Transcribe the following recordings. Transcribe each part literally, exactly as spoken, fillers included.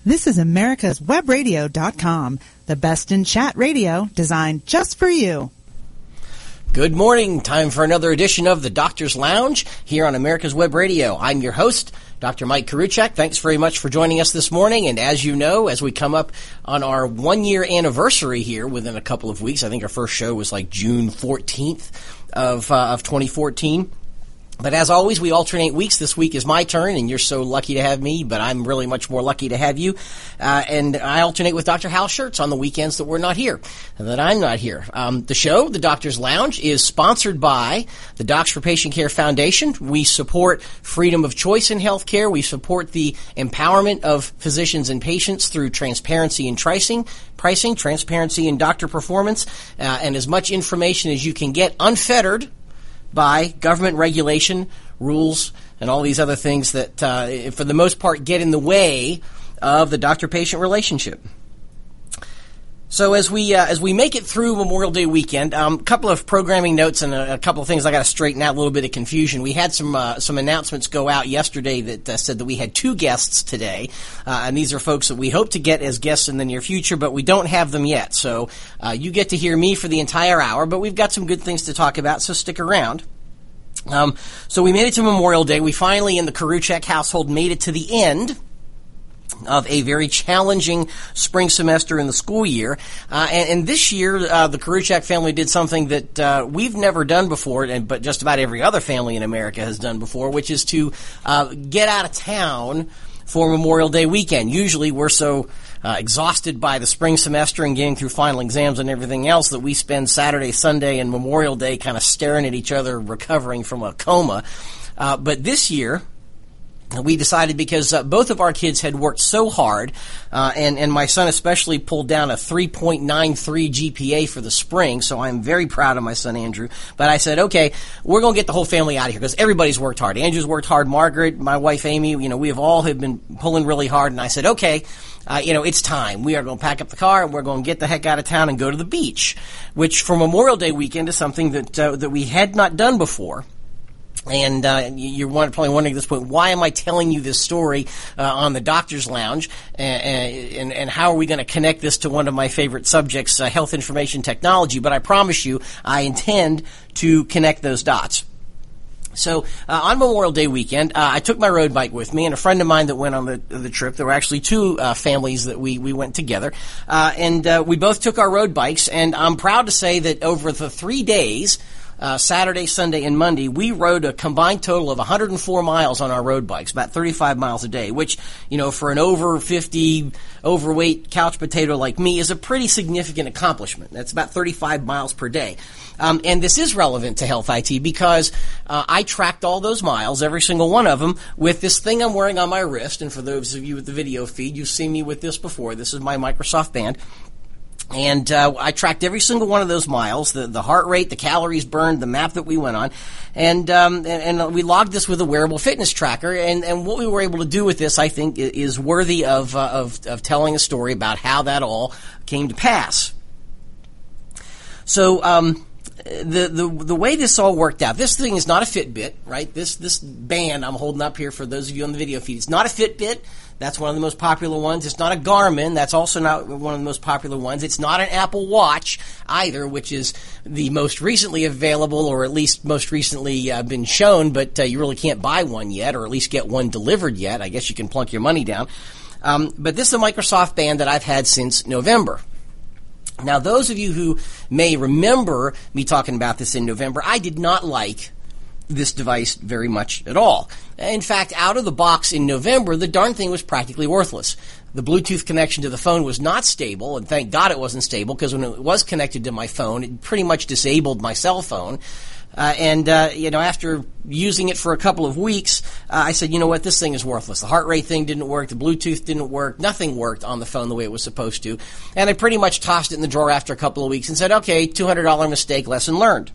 This is America's Web Radio dot com, the best in chat radio designed just for you. Good morning. Time for another edition of the Doctor's Lounge here on America's Web Radio. I'm your host, Doctor Mike Koriwchak. Thanks very much for joining us this morning. And as you know, as we come up on our one-year anniversary here within a couple of weeks, I think our first show was like June fourteenth of, uh, of twenty fourteen. But as always, we alternate weeks. This week is my turn, and you're so lucky to have me, but I'm really much more lucky to have you. Uh, and I alternate with Doctor Hal Schertz on the weekends that we're not here, and that I'm not here. Um, the show, The Doctor's Lounge, is sponsored by the Docs for Patient Care Foundation. We support freedom of choice in healthcare. We support the empowerment of physicians and patients through transparency in pricing, pricing, transparency in doctor performance, uh, and as much information as you can get unfettered by government regulation, rules, and all these other things that, uh, for the most part, get in the way of the doctor-patient relationship. So as we uh, as we make it through Memorial Day weekend, a um, couple of programming notes and a, a couple of things I got to straighten out, a little bit of confusion. We had some uh, some announcements go out yesterday that uh, said that we had two guests today, uh, and these are folks that we hope to get as guests in the near future, but we don't have them yet. So uh, you get to hear me for the entire hour, but we've got some good things to talk about, so stick around. Um, so we made it to Memorial Day. We finally, in the Koriwchak household, made it to the end of a very challenging spring semester in the school year. Uh, and, and this year, uh, the Koriwchak family did something that uh, we've never done before, and but just about every other family in America has done before, which is to uh, get out of town for Memorial Day weekend. Usually we're so uh, exhausted by the spring semester and getting through final exams and everything else that we spend Saturday, Sunday, and Memorial Day kind of staring at each other, recovering from a coma. Uh, but this year, we decided because uh, both of our kids had worked so hard, uh, and, and my son especially pulled down a three point nine three G P A for the spring, so I'm very proud of my son Andrew. But I said, okay, we're going to get the whole family out of here because everybody's worked hard. Andrew's worked hard, Margaret, my wife Amy, you know, we have all have been pulling really hard, and I said, okay, uh, you know, it's time. We are going to pack up the car, and we're going to get the heck out of town and go to the beach, which for Memorial Day weekend is something that uh, that we had not done before. And uh, you're probably wondering at this point, why am I telling you this story uh, on the Doctor's Lounge, and, and, and how are we going to connect this to one of my favorite subjects, uh, health information technology? But I promise you, I intend to connect those dots. So uh, on Memorial Day weekend, uh, I took my road bike with me, and a friend of mine that went on the, the trip. There were actually two uh, families that we, we went together, uh, and uh, we both took our road bikes. And I'm proud to say that over the three days, Uh, Saturday, Sunday, and Monday, we rode a combined total of one hundred four miles on our road bikes, about thirty-five miles a day, which, you know, for an over fifty, overweight couch potato like me is a pretty significant accomplishment. That's about thirty-five miles per day. Um, and this is relevant to Health I T because uh, I tracked all those miles, every single one of them, with this thing I'm wearing on my wrist. And for those of you with the video feed, you've seen me with this before. This is my Microsoft Band. And uh, I tracked every single one of those miles, the, the heart rate, the calories burned, the map that we went on. And um, and, and we logged this with a wearable fitness tracker. And, and what we were able to do with this, I think, is worthy of, uh, of, of telling a story about how that all came to pass. So um, the, the the way this all worked out, this thing is not a Fitbit, right? This, this band I'm holding up here for those of you on the video feed, it's not a Fitbit. That's one of the most popular ones. It's not a Garmin. That's also not one of the most popular ones. It's not an Apple Watch either, which is the most recently available, or at least most recently uh, been shown, but uh, you really can't buy one yet, or at least get one delivered yet. I guess you can plunk your money down. Um, but this is a Microsoft Band that I've had since November. Now, those of you who may remember me talking about this in November, I did not like this device very much at all. In fact, out of the box in November, the darn thing was practically worthless. The Bluetooth connection to the phone was not stable, and thank God it wasn't stable, because when it was connected to my phone, it pretty much disabled my cell phone. Uh, and, uh, you know, after using it for a couple of weeks, uh, I said, you know what, this thing is worthless. The heart rate thing didn't work. The Bluetooth didn't work. Nothing worked on the phone the way it was supposed to. And I pretty much tossed it in the drawer after a couple of weeks and said, okay, two hundred dollars mistake, lesson learned.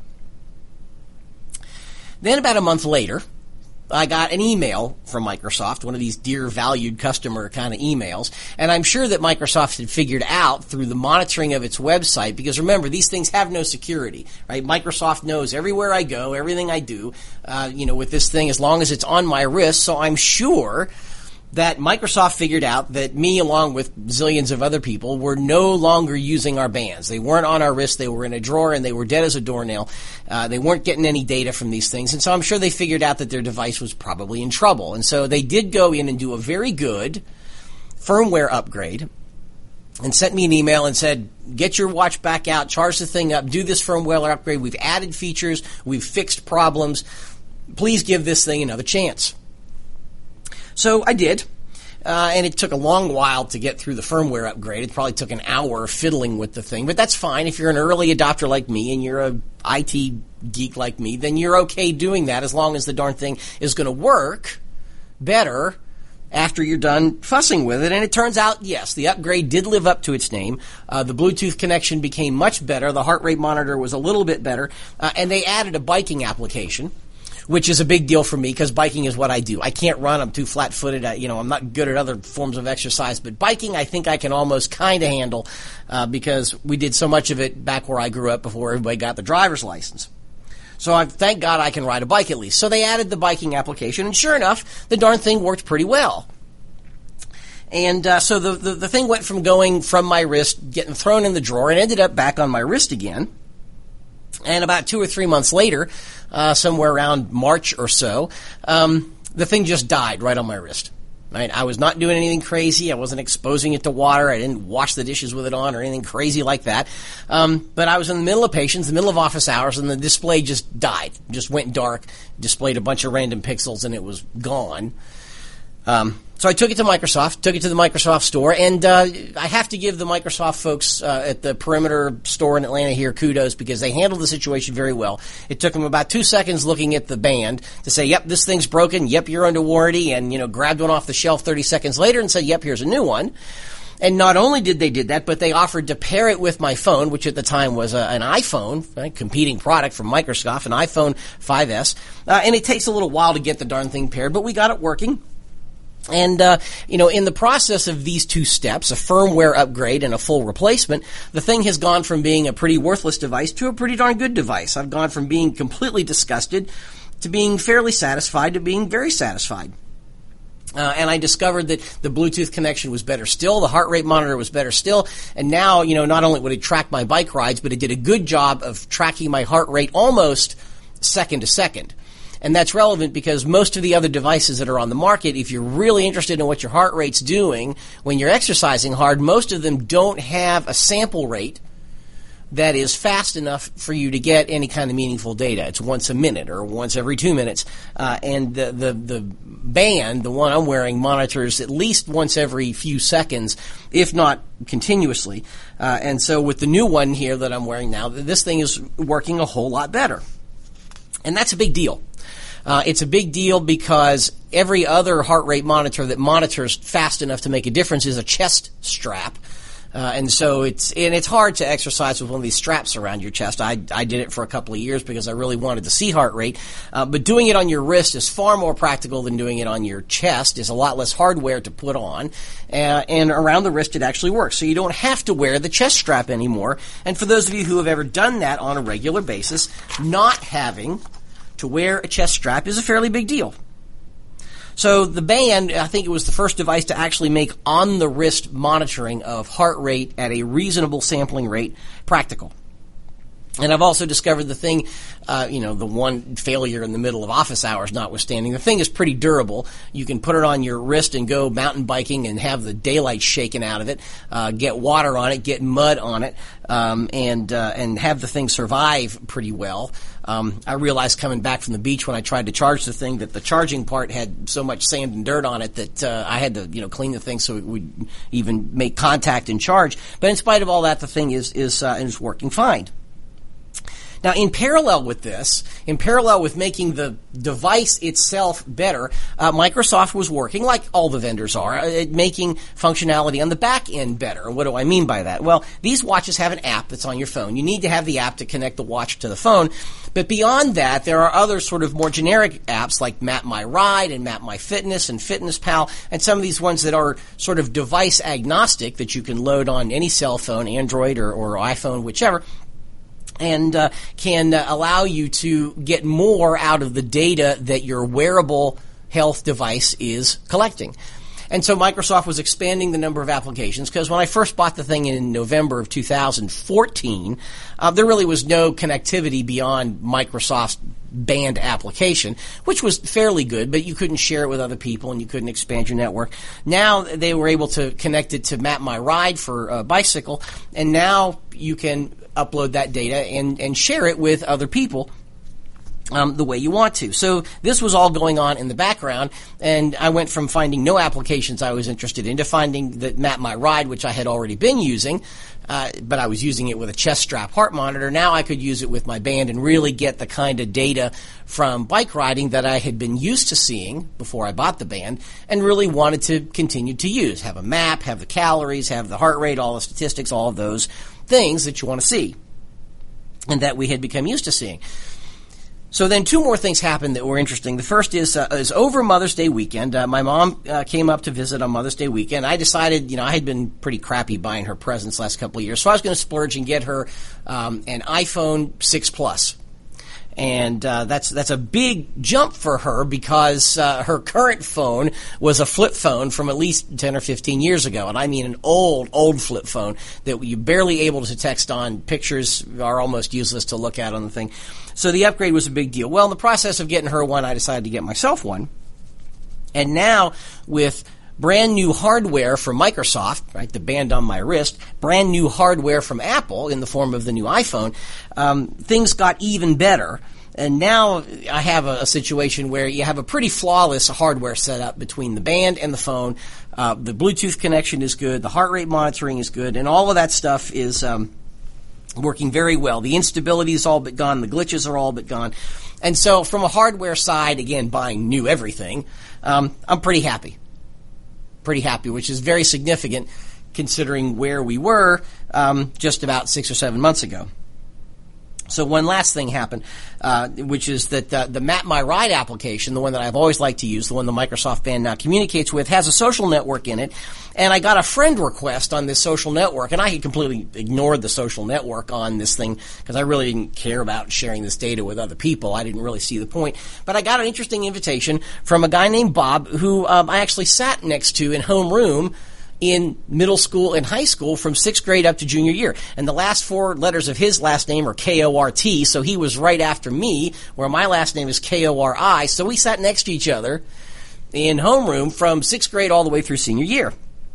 Then about a month later, I got an email from Microsoft, one of these dear valued customer kind of emails, and I'm sure that Microsoft had figured out through the monitoring of its website, because remember, these things have no security, right? Microsoft knows everywhere I go, everything I do, uh, you know, with this thing, as long as it's on my wrist, so I'm sure that Microsoft figured out that me, along with zillions of other people, were no longer using our bands. They weren't on our wrist. They were in a drawer, and they were dead as a doornail. Uh, they weren't getting any data from these things. And so I'm sure they figured out that their device was probably in trouble. And so they did go in and do a very good firmware upgrade and sent me an email and said, get your watch back out, charge the thing up, do this firmware upgrade. We've added features. We've fixed problems. Please give this thing another chance. So I did, uh, and it took a long while to get through the firmware upgrade. It probably took an hour fiddling with the thing, but that's fine. If you're an early adopter like me and you're a I T geek like me, then you're okay doing that as long as the darn thing is going to work better after you're done fussing with it. And it turns out, yes, the upgrade did live up to its name. Uh, the Bluetooth connection became much better. The heart rate monitor was a little bit better, uh, and they added a biking application, which is a big deal for me because biking is what I do. I can't run. I'm too flat-footed. I, you know, I'm not good at other forms of exercise. But biking, I think I can almost kind of handle uh, because we did so much of it back where I grew up before everybody got the driver's license. So I thank God I can ride a bike at least. So they added the biking application, and sure enough, the darn thing worked pretty well. And uh, so the, the, the thing went from going from my wrist, getting thrown in the drawer, and ended up back on my wrist again. And about two or three months later, uh, somewhere around March or so, um, the thing just died right on my wrist. Right? I was not doing anything crazy. I wasn't exposing it to water. I didn't wash the dishes with it on or anything crazy like that. Um, but I was in the middle of patients, the middle of office hours, and the display just died. Just went dark, displayed a bunch of random pixels, and it was gone. Um, so I took it to Microsoft, took it to the Microsoft store, and uh, I have to give the Microsoft folks uh, at the Perimeter store in Atlanta here kudos because they handled the situation very well. It took them about two seconds looking at the band to say, yep, this thing's broken, yep, you're under warranty, and, you know, grabbed one off the shelf thirty seconds later and said, yep, here's a new one. And not only did they did that, but they offered to pair it with my phone, which at the time was a, an iPhone, right, competing product from Microsoft, an iPhone five S. Uh, and it takes a little while to get the darn thing paired, but we got it working. And, uh, you know, in the process of these two steps, a firmware upgrade and a full replacement, the thing has gone from being a pretty worthless device to a pretty darn good device. I've gone from being completely disgusted to being fairly satisfied to being very satisfied. Uh, and I discovered that the Bluetooth connection was better still, the heart rate monitor was better still, and now, you know, not only would it track my bike rides, but it did a good job of tracking my heart rate almost second to second. And that's relevant because most of the other devices that are on the market, if you're really interested in what your heart rate's doing when you're exercising hard, most of them don't have a sample rate that is fast enough for you to get any kind of meaningful data. It's once a minute or once every two minutes. Uh, and the, the, the band, the one I'm wearing, monitors at least once every few seconds, if not continuously. Uh, and so with the new one here that I'm wearing now, this thing is working a whole lot better. And that's a big deal. Uh, it's a big deal because every other heart rate monitor that monitors fast enough to make a difference is a chest strap. Uh, and so it's and it's hard to exercise with one of these straps around your chest. I, I did it for a couple of years because I really wanted to see heart rate. Uh, but doing it on your wrist is far more practical than doing it on your chest. It's a lot less hardware to put on. Uh, and around the wrist it actually works. So you don't have to wear the chest strap anymore. And for those of you who have ever done that on a regular basis, not having to wear a chest strap is a fairly big deal. So the band, I think it was the first device to actually make on-the-wrist monitoring of heart rate at a reasonable sampling rate practical. And I've also discovered the thing, uh, you know, the one failure in the middle of office hours notwithstanding, the thing is pretty durable. You can put it on your wrist and go mountain biking and have the daylight shaken out of it, uh, get water on it, get mud on it, um, and uh, and have the thing survive pretty well. Um, I realized coming back from the beach when I tried to charge the thing that the charging part had so much sand and dirt on it that uh, I had to, you know, clean the thing so it would even make contact and charge. But in spite of all that, the thing is is uh, is working fine. Now, in parallel with this, in parallel with making the device itself better, uh, Microsoft was working, like all the vendors are, at making functionality on the back end better. And what do I mean by that? Well, these watches have an app that's on your phone. You need to have the app to connect the watch to the phone. But beyond that, there are other sort of more generic apps like Map My Ride and Map My Fitness and Fitness Pal, and some of these ones that are sort of device agnostic that you can load on any cell phone, Android or, or iPhone, whichever, and uh, can uh, allow you to get more out of the data that your wearable health device is collecting. And so Microsoft was expanding the number of applications, because when I first bought the thing in November of two thousand fourteen, uh, there really was no connectivity beyond Microsoft's band application, which was fairly good, but you couldn't share it with other people and you couldn't expand your network. Now they were able to connect it to Map My Ride for a bicycle, and now you can upload that data and, and share it with other people Um, the way you want to. So this was all going on in the background, and I went from finding no applications I was interested in to finding that Map My Ride, which I had already been using, uh, but I was using it with a chest strap heart monitor. Now I could use it with my band and really get the kind of data from bike riding that I had been used to seeing before I bought the band and really wanted to continue to use. Have a map, have the calories, have the heart rate, all the statistics, all of those things that you want to see and that we had become used to seeing. So then two more things happened that were interesting. The first is, uh, is over Mother's Day weekend. Uh, my mom uh, came up to visit on Mother's Day weekend. I decided, you know, I had been pretty crappy buying her presents last couple of years, so I was going to splurge and get her um, an iPhone six Plus. And uh, that's that's a big jump for her, because uh, her current phone was a flip phone from at least ten or fifteen years ago. And I mean an old, old flip phone that you're barely able to text on. Pictures are almost useless to look at on the thing. So the upgrade was a big deal. Well, in the process of getting her one, I decided to get myself one. And now with brand new hardware from Microsoft, right, the band on my wrist, brand new hardware from Apple in the form of the new iPhone, um, things got even better. And now I have a, a situation where you have a pretty flawless hardware setup between the band and the phone. Uh, the Bluetooth connection is good, the heart rate monitoring is good, and all of that stuff is um, working very well. The instability is all but gone, the glitches are all but gone. And so from a hardware side, again, buying new everything, um, I'm pretty happy. Pretty happy, which is very significant considering where we were um, just about six or seven months ago. So one last thing happened, uh, which is that uh, the Map My Ride application, the one that I've always liked to use, the one the Microsoft band now communicates with, has a social network in it. And I got a friend request on this social network, and I had completely ignored the social network on this thing because I really didn't care about sharing this data with other people. I didn't really see the point. But I got an interesting invitation from a guy named Bob, who um, I actually sat next to in homeroom in middle school and high school from sixth grade up to junior year. And the last four letters of his last name are K O R T, so he was right after me, where my last name is K O R I. So we sat next to each other in homeroom from sixth grade all the way through senior year.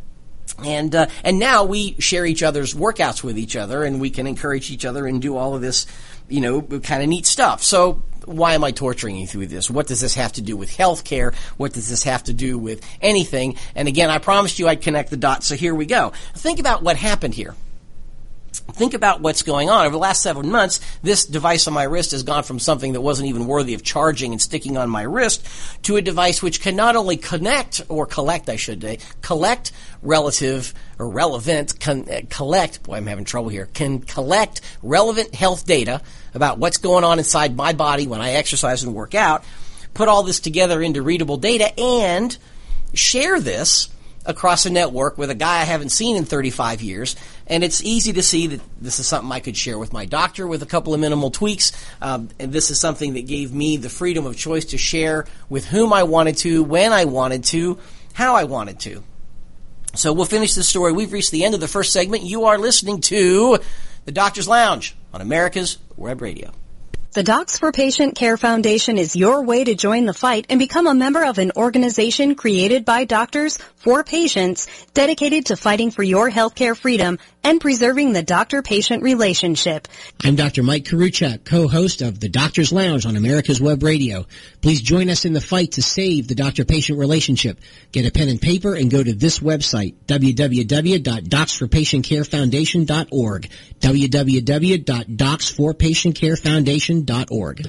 And uh, and now we share each other's workouts with each other, and we can encourage each other and do all of this, you know, kind of neat stuff. So why am I torturing you through this? What does this have to do with healthcare? What does this have to do with anything? And again, I promised you I'd connect the dots, so here we go. Think about what happened here. Think about what's going on. Over the last seven months, this device on my wrist has gone from something that wasn't even worthy of charging and sticking on my wrist to a device which can not only connect, or collect, I should say, collect relative or relevant, con, uh, collect, boy, I'm having trouble here, can collect relevant health data about what's going on inside my body when I exercise and work out, put all this together into readable data, and share this across a network with a guy I haven't seen in thirty-five years. And it's easy to see that this is something I could share with my doctor with a couple of minimal tweaks. Um, and this is something that gave me the freedom of choice to share with whom I wanted to, when I wanted to, how I wanted to. So we'll finish this story. We've reached the end of the first segment. You are listening to The Doctor's Lounge on America's Web Radio. The Docs for Patient Care Foundation is your way to join the fight and become a member of an organization created by doctors for patients dedicated to fighting for your healthcare freedom and preserving the doctor-patient relationship. I'm Doctor Mike Karuchak, co-host of The Doctor's Lounge on America's Web Radio. Please join us in the fight to save the doctor-patient relationship. Get a pen and paper and go to this website, w w w dot docs for patient care foundation dot org, w w w dot docs for patient care foundation dot org.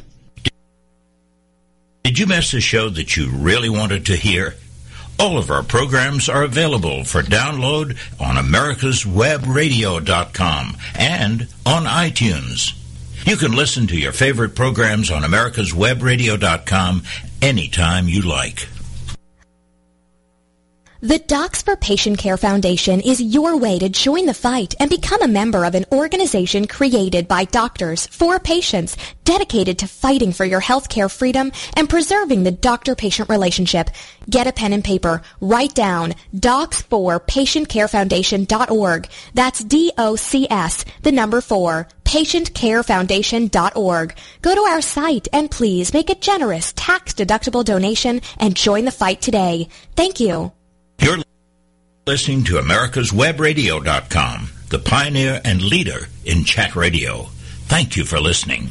Did you miss a show that you really wanted to hear? All of our programs are available for download on americas web radio dot com and on iTunes. You can listen to your favorite programs on americas web radio dot com anytime you like. The Docs for Patient Care Foundation is your way to join the fight and become a member of an organization created by doctors for patients dedicated to fighting for your healthcare freedom and preserving the doctor-patient relationship. Get a pen and paper. Write down docs for patient care foundation dot org. That's D O C S, the number four, patient care foundation dot org. Go to our site and please make a generous tax-deductible donation and join the fight today. Thank you. You're listening to Americas Web Radio dot com, the pioneer and leader in chat radio. Thank you for listening.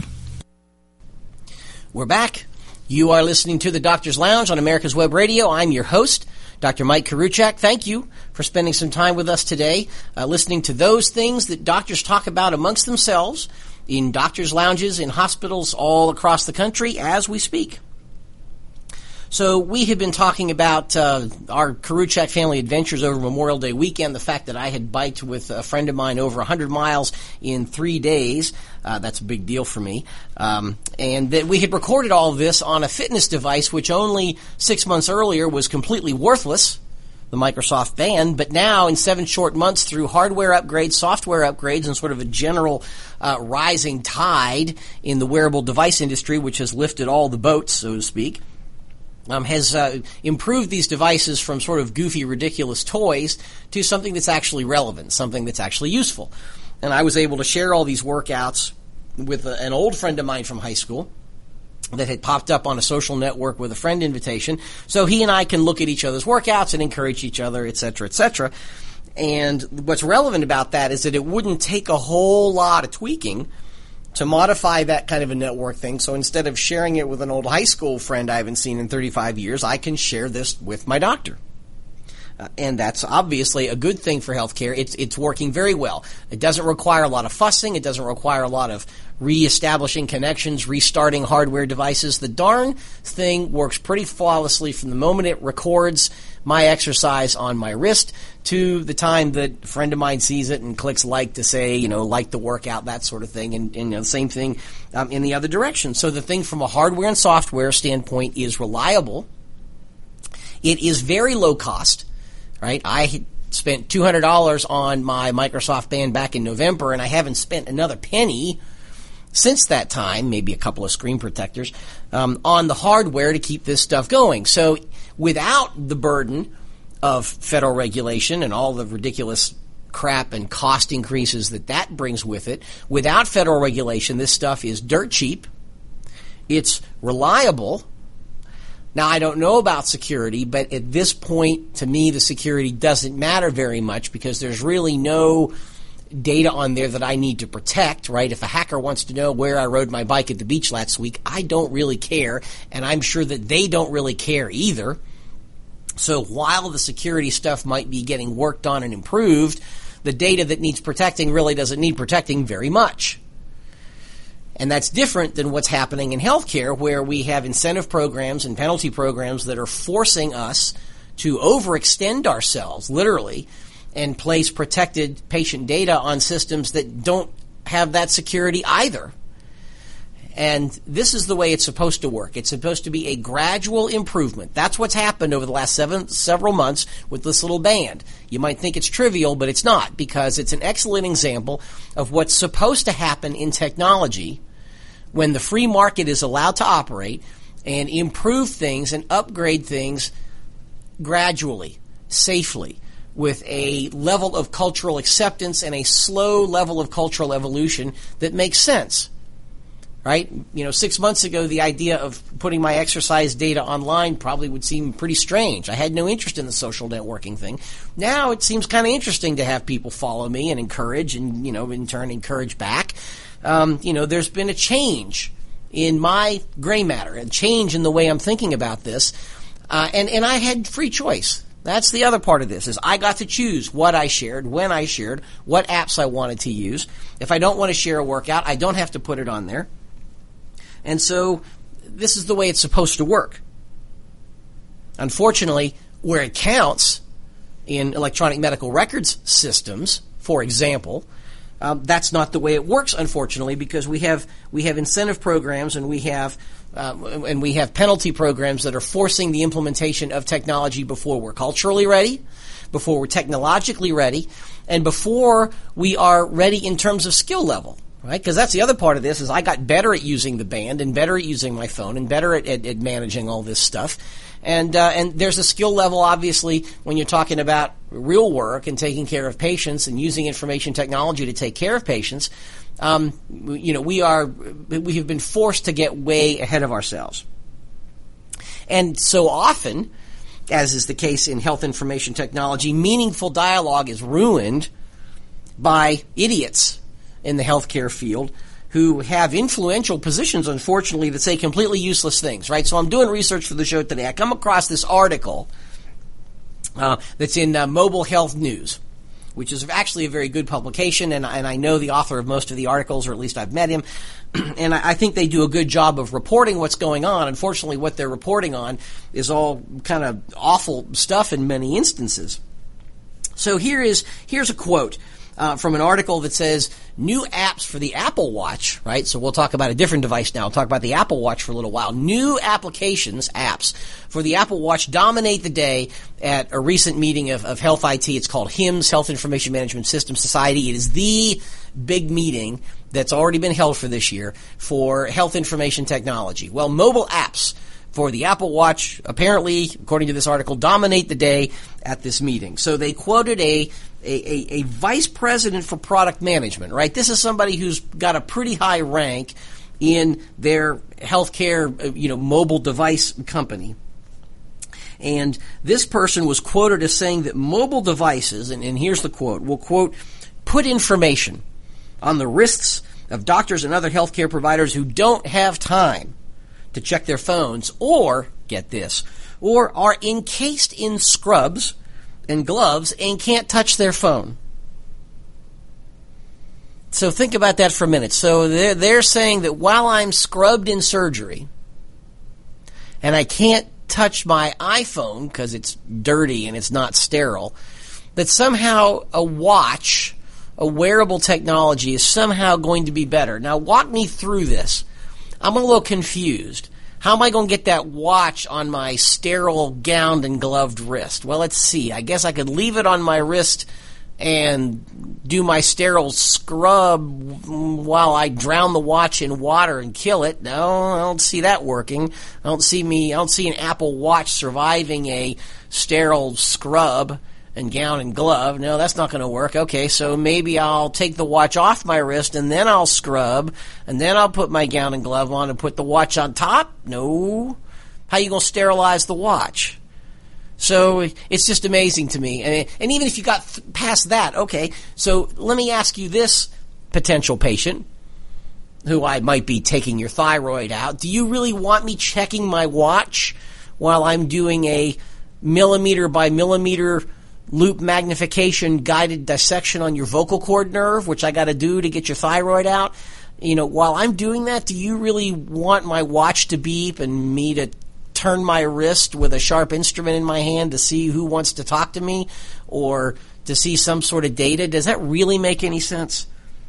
We're back. You are listening to the Doctor's Lounge on America's Web Radio. I'm your host, Doctor Mike Karuchak. Thank you for spending some time with us today, uh, listening to those things that doctors talk about amongst themselves in doctors' lounges, in hospitals all across the country as we speak. So we have been talking about uh, our Karuchak family adventures over Memorial Day weekend, the fact that I had biked with a friend of mine over one hundred miles in three days. Uh, that's a big deal for me. Um, and that we had recorded all of this on a fitness device which only six months earlier was completely worthless, the Microsoft Band, but now in seven short months through hardware upgrades, software upgrades, and sort of a general uh, rising tide in the wearable device industry, which has lifted all the boats, so to speak, Um, has uh, improved these devices from sort of goofy, ridiculous toys to something that's actually relevant, something that's actually useful. And I was able to share all these workouts with a, an old friend of mine from high school that had popped up on a social network with a friend invitation. So he and I can look at each other's workouts and encourage each other, et cetera, et cetera. And what's relevant about that is that it wouldn't take a whole lot of tweaking to modify that kind of a network thing. So instead of sharing it with an old high school friend I haven't seen in thirty-five years, I can share this with my doctor. Uh, and that's obviously a good thing for healthcare. It's, it's working very well. It doesn't require a lot of fussing. It doesn't require a lot of reestablishing connections, restarting hardware devices. The darn thing works pretty flawlessly from the moment it records my exercise on my wrist to the time that a friend of mine sees it and clicks like to say, you know, like the workout, that sort of thing. And, and you know, the same thing um, in the other direction. So the thing from a hardware and software standpoint is reliable. It is very low cost, right? I spent two hundred dollars on my Microsoft Band back in November, and I haven't spent another penny since that time, maybe a couple of screen protectors, um, on the hardware to keep this stuff going. So without the burden of federal regulation and all the ridiculous crap and cost increases that that brings with it, without federal regulation, this stuff is dirt cheap. It's reliable. Now, I don't know about security, but at this point, to me, the security doesn't matter very much because there's really no data on there that I need to protect, right? If a hacker wants to know where I rode my bike at the beach last week, I don't really care, and I'm sure that they don't really care either. So while the security stuff might be getting worked on and improved, the data that needs protecting really doesn't need protecting very much. And that's different than what's happening in healthcare, where we have incentive programs and penalty programs that are forcing us to overextend ourselves, literally, and place protected patient data on systems that don't have that security either. And this is the way it's supposed to work. It's supposed to be a gradual improvement. That's what's happened over the last seven, several months with this little band. You might think it's trivial, but it's not, because it's an excellent example of what's supposed to happen in technology when the free market is allowed to operate and improve things and upgrade things gradually, safely, with a level of cultural acceptance and a slow level of cultural evolution that makes sense. Right? You know, six months ago, the idea of putting my exercise data online probably would seem pretty strange. I had no interest in the social networking thing. Now it seems kind of interesting to have people follow me and encourage and, you know, in turn encourage back. Um, you know, there's been a change in my gray matter, a change in the way I'm thinking about this. Uh, and, and I had free choice. That's the other part of this, is I got to choose what I shared, when I shared, what apps I wanted to use. If I don't want to share a workout, I don't have to put it on there. And so this is the way it's supposed to work. Unfortunately, where it counts in electronic medical records systems, for example, um, that's not the way it works, unfortunately, because we have we have incentive programs and we have Uh, and we have penalty programs that are forcing the implementation of technology before we're culturally ready, before we're technologically ready, and before we are ready in terms of skill level, right? Because that's the other part of this is I got better at using the band and better at using my phone and better at, at, at managing all this stuff. And uh, and there's a skill level, obviously, when you're talking about real work and taking care of patients and using information technology to take care of patients. Um, you know, we are, we have been forced to get way ahead of ourselves. And so often, as is the case in health information technology, meaningful dialogue is ruined by idiots in the healthcare field who have influential positions, unfortunately, that say completely useless things, right? So I'm doing research for the show today. I come across this article uh, that's in uh, Mobile Health News, which is actually a very good publication, and, and I know the author of most of the articles, or at least I've met him, and I, I think they do a good job of reporting what's going on. Unfortunately, what they're reporting on is all kind of awful stuff in many instances. So here is here's a quote uh, from an article that says, new apps for the Apple Watch, right? So we'll talk about a different device now. We'll talk about the Apple Watch for a little while. New applications, apps, for the Apple Watch dominate the day at a recent meeting of, of Health I T. It's called HIMSS, Health Information Management System Society. It is the big meeting that's already been held for this year for health information technology. Well, mobile apps for the Apple Watch, apparently, according to this article, dominate the day at this meeting. So they quoted a A, a, a vice president for product management, right? This is somebody who's got a pretty high rank in their healthcare, you know, mobile device company. And this person was quoted as saying that mobile devices, and, and here's the quote, will, quote, put information on the wrists of doctors and other healthcare providers who don't have time to check their phones or, get this, or are encased in scrubs and gloves and can't touch their phone. So think about that for a minute. So they're, they're saying that while I'm scrubbed in surgery and I can't touch my iPhone because it's dirty and it's not sterile, that somehow a watch, a wearable technology, is somehow going to be better. Now walk me through this. I'm a little confused. How am I going to get that watch on my sterile, gowned, and gloved wrist? Well, let's see. I guess I could leave it on my wrist and do my sterile scrub while I drown the watch in water and kill it. No, I don't see that working. I don't see me. I don't see an Apple Watch surviving a sterile scrub and gown and glove. No, that's not going to work. Okay, so maybe I'll take the watch off my wrist and then I'll scrub and then I'll put my gown and glove on and put the watch on top? No. How are you going to sterilize the watch? So it's just amazing to me. And, and even if you got th- past that, okay, so let me ask you this, potential patient, who I might be taking your thyroid out. Do you really want me checking my watch while I'm doing a millimeter by millimeter loop magnification guided dissection on your vocal cord nerve, which I got to do to get your thyroid out? You know, while I'm doing that, do you really want my watch to beep and me to turn my wrist with a sharp instrument in my hand to see who wants to talk to me or to see some sort of data? Does that really make any sense?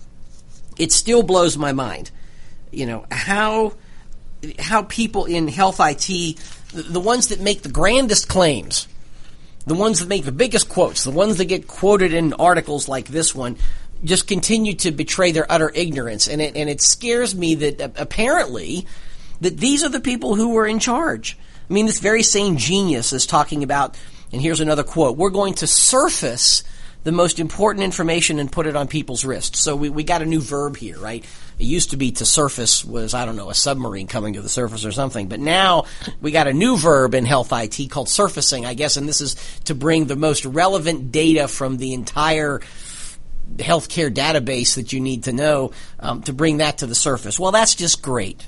It still blows my mind. You know, how how people in health I T, the ones that make the grandest claims, the ones that make the biggest quotes, the ones that get quoted in articles like this one, just continue to betray their utter ignorance. And it, and it scares me that uh, apparently that these are the people who were in charge. I mean, this very same genius is talking about, and here's another quote, we're going to surface the most important information and put it on people's wrists. So we, we got a new verb here, right? It used to be to surface was, I don't know, a submarine coming to the surface or something. But now we got a new verb in health I T called surfacing, I guess, and this is to bring the most relevant data from the entire healthcare database that you need to know um, to bring that to the surface. Well, that's just great.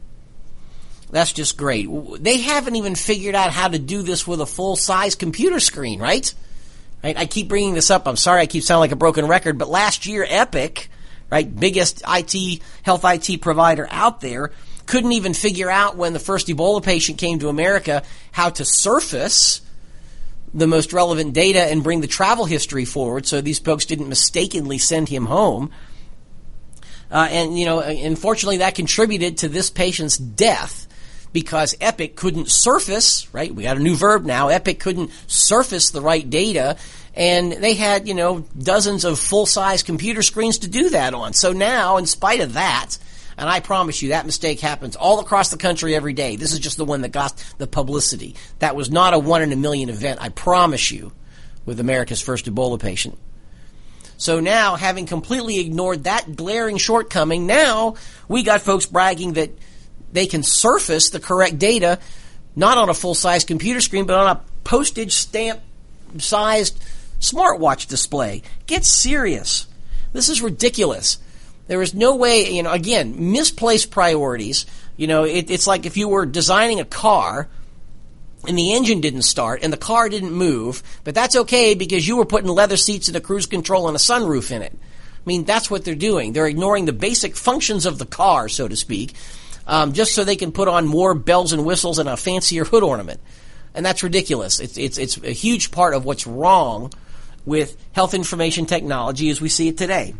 That's just great. They haven't even figured out how to do this with a full-size computer screen, right? Right? I keep bringing this up. I'm sorry I keep sounding like a broken record, but last year Epic, right, biggest I T, health I T provider out there, couldn't even figure out when the first Ebola patient came to America how to surface the most relevant data and bring the travel history forward so these folks didn't mistakenly send him home. Uh, and, you know, unfortunately that contributed to this patient's death. because Epic couldn't surface, right? We got a new verb now. Epic couldn't surface the right data, and they had, you know, dozens of full-size computer screens to do that on. So now, in spite of that, and I promise you that mistake happens all across the country every day. This is just the one that got the publicity. That was not a one in a million event, I promise you, with America's first Ebola patient. So now, having completely ignored that glaring shortcoming, now we got folks bragging that they can surface the correct data not on a full-size computer screen, but on a postage stamp-sized smartwatch display. Get serious. This is ridiculous. There is no way, you know, again, misplaced priorities. You know, it, it's like if you were designing a car and the engine didn't start and the car didn't move, but that's okay because you were putting leather seats and a cruise control and a sunroof in it. I mean, that's what they're doing. They're ignoring the basic functions of the car, so to speak, um, just so they can put on more bells and whistles and a fancier hood ornament. And that's ridiculous. It's, it's, it's a huge part of what's wrong with health information technology as we see it today.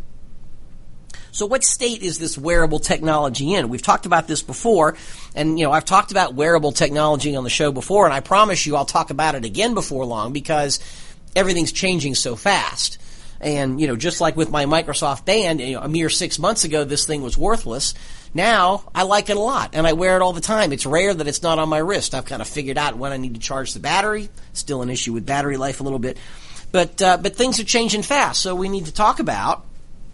So what state is this wearable technology in? We've talked about this before, and, you know, I've talked about wearable technology on the show before, and I promise you I'll talk about it again before long because everything's changing so fast. And, you know, just like with my Microsoft Band, you know, a mere six months ago this thing was worthless. Now I like it a lot, and I wear it all the time. It's rare that it's not on my wrist. I've kind of figured out when I need to charge the battery. Still an issue with battery life a little bit. But, uh, but things are changing fast, so we need to talk about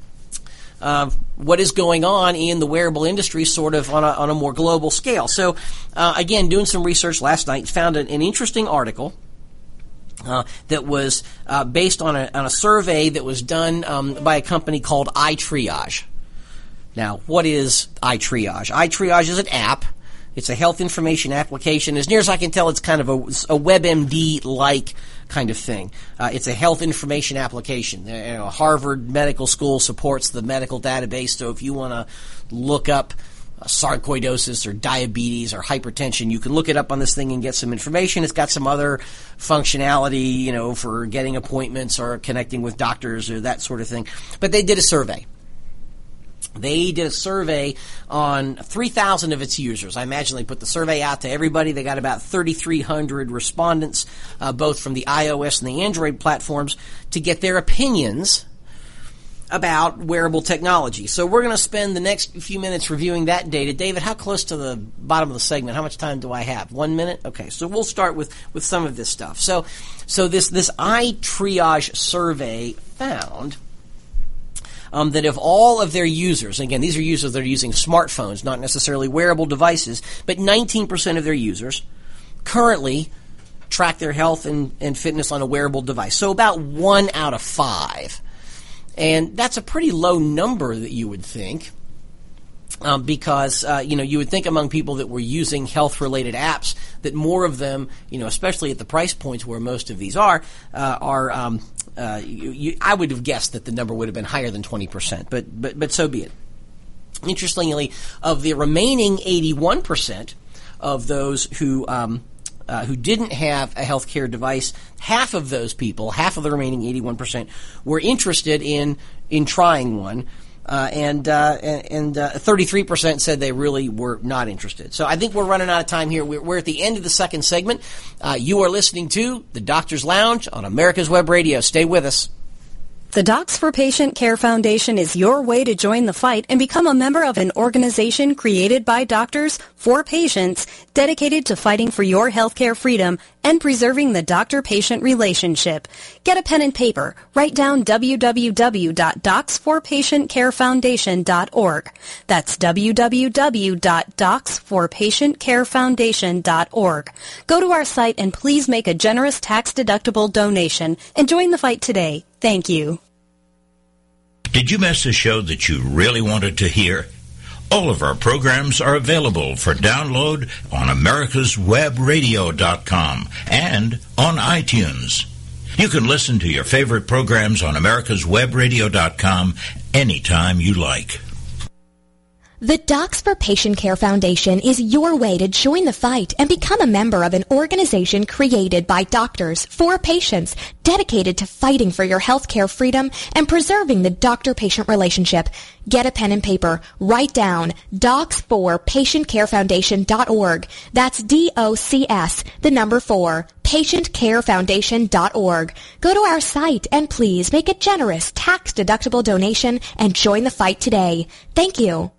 Uh, what is going on in the wearable industry sort of on a, on a more global scale. So, uh, again, doing some research last night, found an, an interesting article uh, that was uh, based on a, on a survey that was done um, by a company called iTriage. Now, what is iTriage? iTriage is an app. It's a health information application. As near as I can tell, it's kind of a, a WebMD-like kind of thing. Uh, it's a health information application. You know, Harvard Medical School supports the medical database, so if you want to look up uh, sarcoidosis or diabetes or hypertension, you can look it up on this thing and get some information. It's got some other functionality, you know, for getting appointments or connecting with doctors or that sort of thing. But they did a survey. They did a survey on three thousand of its users. I imagine they put the survey out to everybody. They got about thirty-three hundred respondents, uh, both from the iOS and the Android platforms, to get their opinions about wearable technology. So we're going to spend the next few minutes reviewing that data. David, how close to the bottom of the segment? How much time do I have? One minute? Okay, so we'll start with, with some of this stuff. So, so this, this iTriage survey found Um, that of all of their users, again, these are users that are using smartphones, not necessarily wearable devices, but nineteen percent of their users currently track their health and, and fitness on a wearable device. So about one out of five. And that's a pretty low number that you would think. Um, because, uh, you know, you would think among people that were using health-related apps that more of them, you know, especially at the price points where most of these are, uh, are, um, uh, you, you, I would have guessed that the number would have been higher than twenty percent, but, but, but so be it. Interestingly, of the remaining eighty-one percent of those who, um, uh, who didn't have a healthcare device, half of those people, half of the remaining eighty-one percent were interested in, in trying one. Uh, and uh, and uh, thirty-three percent said they really were not interested. So I think we're running out of time here. We're, we're at the end of the second segment. Uh, you are listening to The Doctor's Lounge on America's Web Radio. Stay with us. The Docs for Patient Care Foundation is your way to join the fight and become a member of an organization created by doctors for patients dedicated to fighting for your healthcare freedom and preserving the doctor-patient relationship. Get a pen and paper. Write down w w w dot docs for patient care foundation dot org. That's w w w dot docs for patient care foundation dot org. Go to our site and please make a generous tax-deductible donation and join the fight today. Thank you. Did you miss a show that you really wanted to hear? All of our programs are available for download on americas web radio dot com and on iTunes. You can listen to your favorite programs on americas web radio dot com anytime you like. The Docs for Patient Care Foundation is your way to join the fight and become a member of an organization created by doctors for patients, dedicated to fighting for your healthcare freedom and preserving the doctor-patient relationship. Get a pen and paper. Write down docs for patient care foundation dot org. That's D O C S, the number four, patient care foundation dot org. Go to our site and please make a generous tax-deductible donation and join the fight today. Thank you.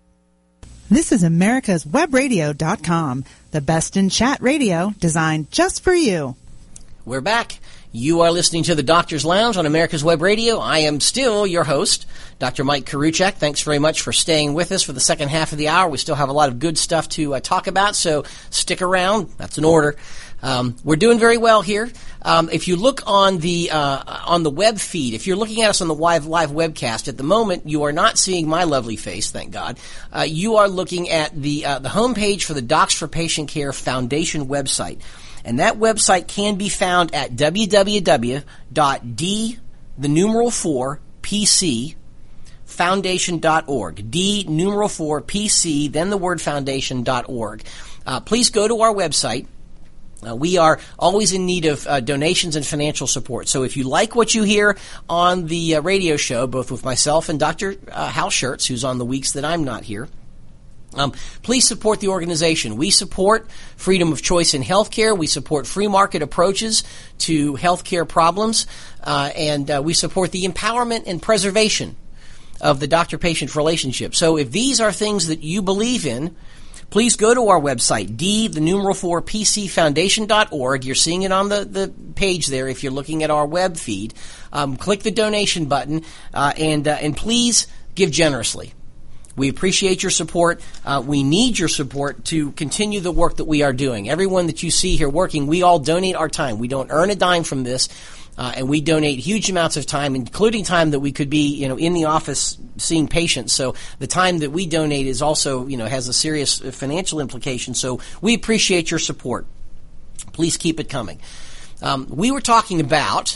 This is Americas Web Radio dot com, the best in chat radio designed just for you. We're back. You are listening to the Doctor's Lounge on America's Web Radio. I am still your host, Doctor Mike Karuchak. Thanks very much for staying with us for the second half of the hour. We still have a lot of good stuff to uh, talk about, so stick around. That's an order. Um, we're doing very well here. Um, if you look on the uh, on the web feed, if you're looking at us on the live, live webcast, at the moment you are not seeing my lovely face, thank God. Uh, you are looking at the uh, the homepage for the Docs for Patient Care Foundation website. And that website can be found at w w w dot d, the numeral four, P C, foundation dot org. D, numeral four, P C, then the word foundation dot org. Uh, please go to our website. Uh, we are always in need of uh, donations and financial support. So if you like what you hear on the uh, radio show, both with myself and Doctor Uh, Hal Schertz, who's on the weeks that I'm not here, Um, please support the organization. We support freedom of choice in healthcare. We support free market approaches to healthcare problems, uh, and uh, we support the empowerment and preservation of the doctor-patient relationship. So if these are things that you believe in, please go to our website, D, the numeral four, P C foundation dot org. You're seeing it on the, the page there if you're looking at our web feed. Um, click the donation button, uh, and uh, and please give generously. We appreciate your support. Uh, we need your support to continue the work that we are doing. Everyone that you see here working, we all donate our time. We don't earn a dime from this, uh, and we donate huge amounts of time, including time that we could be, you know, in the office seeing patients. So the time that we donate is also, you know, has a serious financial implication. So we appreciate your support. Please keep it coming. Um, we were talking about...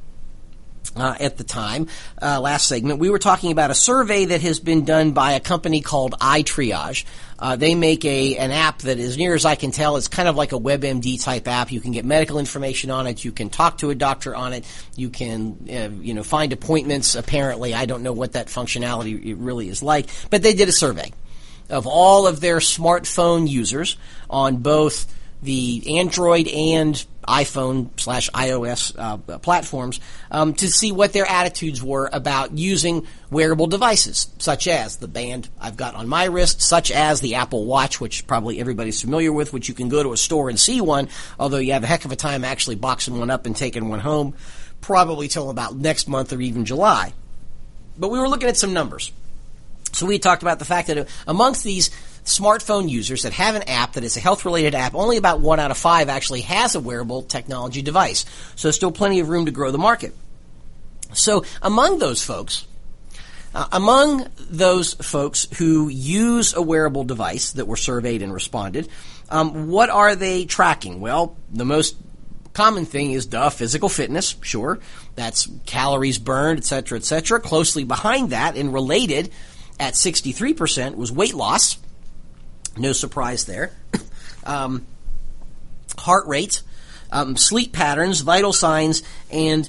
Uh, at the time, uh, last segment, we were talking about a survey that has been done by a company called iTriage. Uh, they make a an app that, as near as I can tell, is kind of like a WebMD type app. You can get medical information on it. You can talk to a doctor on it. You can, uh, you know, find appointments. Apparently, I don't know what that functionality really is like, but they did a survey of all of their smartphone users on both the Android and iPhone slash iOS uh, platforms um, to see what their attitudes were about using wearable devices, such as the band I've got on my wrist, such as the Apple Watch, which probably everybody's familiar with, which you can go to a store and see one, although you have a heck of a time actually boxing one up and taking one home, probably till about next month or even July. But we were looking at some numbers. So we talked about the fact that amongst these smartphone users that have an app that is a health-related app, only about one out of five actually has a wearable technology device. So there's still plenty of room to grow the market. So among those folks, uh, among those folks who use a wearable device that were surveyed and responded, um, what are they tracking? Well, the most common thing is, duh, physical fitness, sure. That's calories burned, et cetera, et cetera. Closely behind that and related at sixty-three percent was weight loss. No surprise there. um, heart rate, um, sleep patterns, vital signs, and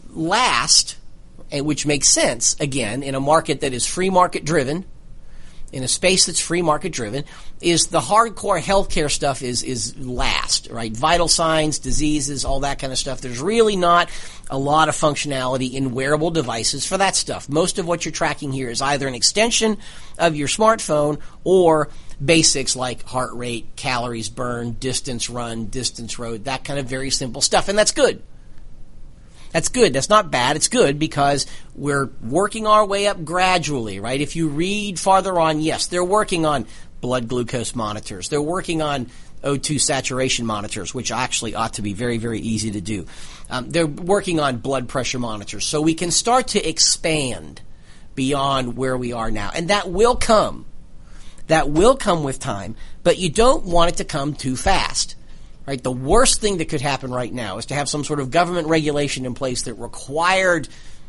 last, which makes sense, again, in a market that is free market driven, in a space that's free market driven, is the hardcore healthcare stuff is is last, right? Vital signs, diseases, all that kind of stuff. There's really not a lot of functionality in wearable devices for that stuff. Most of what you're tracking here is either an extension of your smartphone or basics like heart rate, calories burned, distance run, distance rode, that kind of very simple stuff. And that's good. That's good. That's not bad. It's good because we're working our way up gradually, right? If you read farther on, yes, they're working on blood glucose monitors. They're working on O two saturation monitors, which actually ought to be very, very easy to do. Um, they're working on blood pressure monitors. So we can start to expand beyond where we are now. And that will come. That will come with time, but you don't want it to come too fast. Right? The worst thing that could happen right now is to have some sort of government regulation in place that required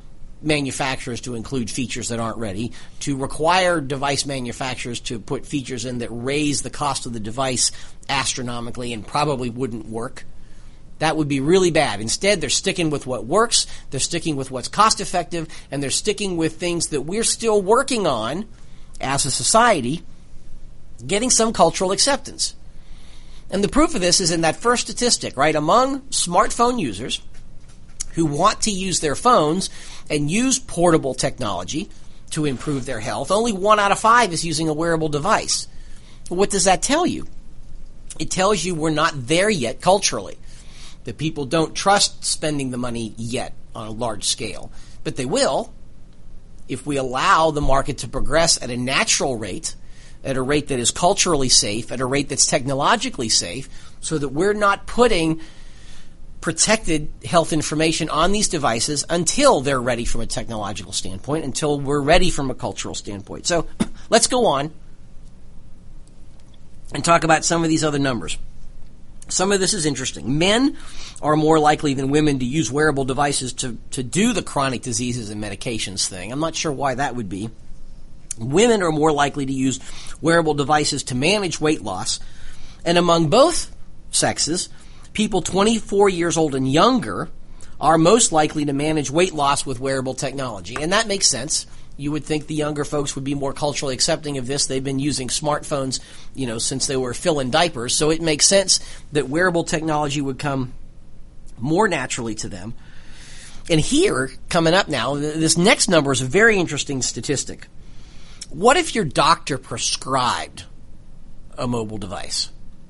manufacturers to include features that aren't ready, to require device manufacturers to put features in that raise the cost of the device astronomically and probably wouldn't work. That would be really bad. Instead, they're sticking with what works, they're sticking with what's cost effective, and they're sticking with things that we're still working on as a society, getting some cultural acceptance. And the proof of this is in that first statistic, right? Among smartphone users who want to use their phones and use portable technology to improve their health, only one out of five is using a wearable device. What does that tell you? It tells you we're not there yet culturally, that people don't trust spending the money yet on a large scale. But they will if we allow the market to progress at a natural rate, at a rate that is culturally safe, at a rate that's technologically safe, so that we're not putting protected health information on these devices until they're ready from a technological standpoint, until we're ready from a cultural standpoint. So let's go on and talk about some of these other numbers. Some of this is interesting. Men are more likely than women to use wearable devices to, to do the chronic diseases and medications thing. I'm not sure why that would be. Women are more likely to use wearable devices to manage weight loss. And among both sexes, people twenty-four years old and younger are most likely to manage weight loss with wearable technology. And that makes sense. You would think the younger folks would be more culturally accepting of this. They've been using smartphones, you know, since they were filling diapers. So it makes sense that wearable technology would come more naturally to them. And here, coming up now, this next number is a very interesting statistic. What if your doctor prescribed a mobile device?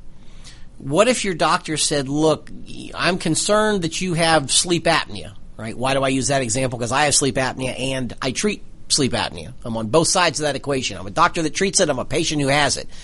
What if your doctor said, look, I'm concerned that you have sleep apnea, right? Why do I use that example? Because I have sleep apnea and I treat sleep apnea. I'm on both sides of that equation. I'm a doctor that treats it. I'm a patient who has it.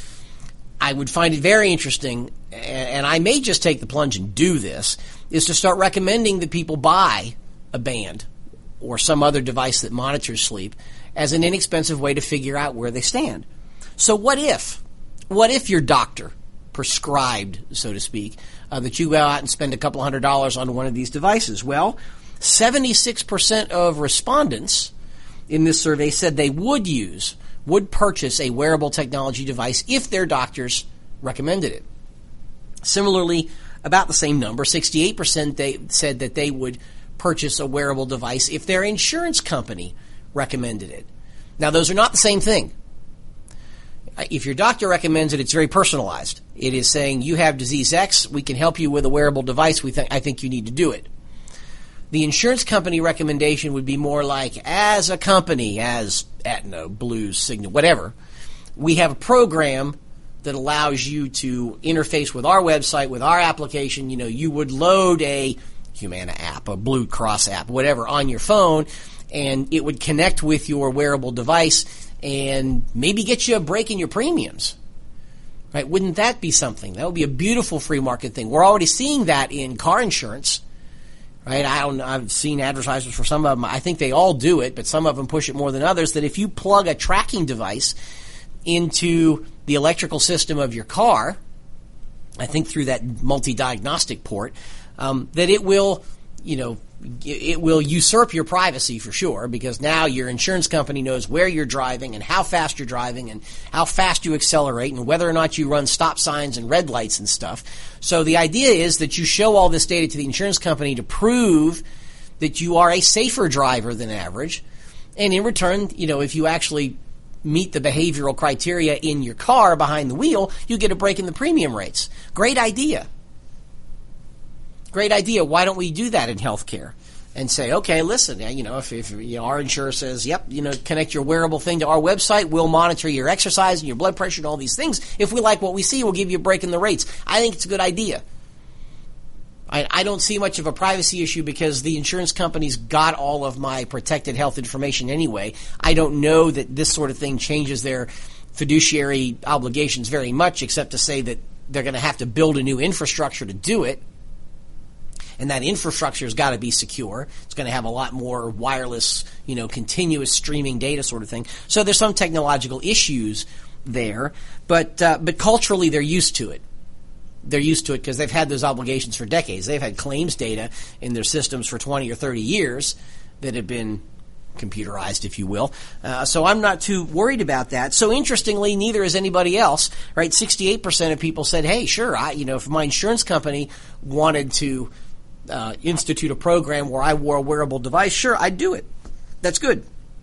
I would find it very interesting, and I may just take the plunge and do this, is to start recommending that people buy a band or some other device that monitors sleep as an inexpensive way to figure out where they stand. So what if, what if your doctor prescribed, so to speak, uh, that you go out and spend a couple hundred dollars on one of these devices? Well, seventy-six percent of respondents in this survey said they would use, would purchase a wearable technology device if their doctors recommended it. Similarly, about the same number, sixty-eight percent they said that they would purchase a wearable device if their insurance company recommended it. Now, those are not the same thing. If your doctor recommends it, it's very personalized. It is saying, you have disease X, we can help you with a wearable device, we think, I think you need to do it. The insurance company recommendation would be more like, as a company, as Aetna, Blues, Cigna, whatever, we have a program that allows you to interface with our website, with our application. You know, you would load a Humana app, a Blue Cross app, whatever, on your phone, and it would connect with your wearable device and maybe get you a break in your premiums. Right? Wouldn't that be something? That would be a beautiful free market thing. We're already seeing that in car insurance. Right? I don't, I've seen advertisements for some of them. I think they all do it, but some of them push it more than others, that if you plug a tracking device into the electrical system of your car, I think through that multi-diagnostic port, um, that it will, you know, it will usurp your privacy for sure, because now your insurance company knows where you're driving and how fast you're driving and how fast you accelerate and whether or not you run stop signs and red lights and stuff. So the idea is that you show all this data to the insurance company to prove that you are a safer driver than average. And in return, you know, if you actually meet the behavioral criteria in your car behind the wheel, you get a break in the premium rates. Great idea. Great idea. Why don't we do that in healthcare and say, okay, listen, you know, if, if you know, our insurer says, yep, you know, connect your wearable thing to our website, we'll monitor your exercise and your blood pressure and all these things. If we like what we see, we'll give you a break in the rates. I think it's a good idea. I, I don't see much of a privacy issue because the insurance company's got all of my protected health information anyway. I don't know that this sort of thing changes their fiduciary obligations very much, except to say that they're going to have to build a new infrastructure to do it. And that infrastructure has got to be secure. It's going to have a lot more wireless, you know, continuous streaming data sort of thing. So there's some technological issues there, but uh, but culturally they're used to it. They're used to it because they've had those obligations for decades. They've had claims data in their systems for twenty or thirty years. that have been computerized, if you will. Uh, so I'm not too worried about that. So interestingly, neither is anybody else, right? sixty-eight percent of people said, hey, sure, I, you know, if my insurance company wanted to uh, institute a program where I wore a wearable device, sure, I'd do it. That's good.